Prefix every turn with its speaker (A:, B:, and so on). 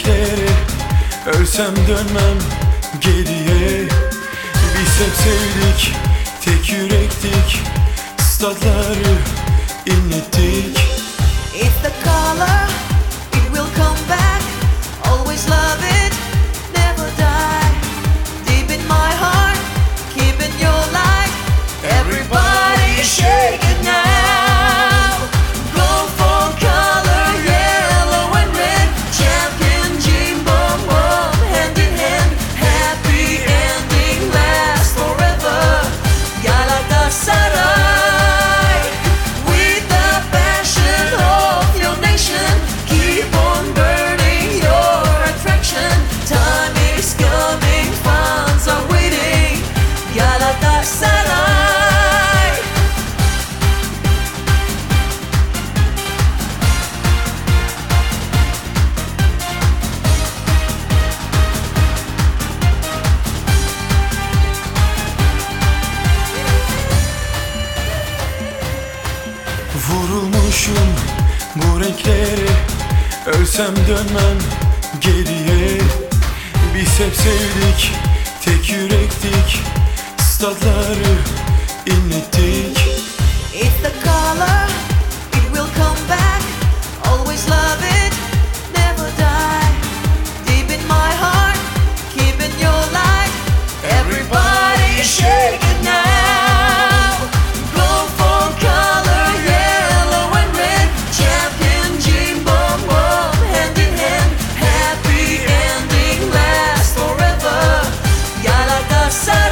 A: renklere. Ölsem dönmem geriye. Biz hep sevdik, tek yürektik, stadları inlettik.
B: It's the color, it will come back. Always love it, never die. Deep in my heart, keeping your light. Everybody shake it now. Go for color, yellow and red. Champion, Jim Bom Bom, hand in hand. Happy ending lasts forever. Galatasaray, with the passion of your nation. Keep on burning your attraction. Time is coming, fans are waiting. Galatasaray.
A: Vurulmuşum bu renklere. Ölsem dönmem geriye. Biz hep sevdik, tek yürektik, stadları inlettik.
B: It's the color, it will come back. Always love it, never die. Deep in my heart, keeping your light. Everybody shake it now. Go for color, yellow and red. Champion, Jim Bom Bom, hand in hand. Happy ending lasts forever. Galatasaray.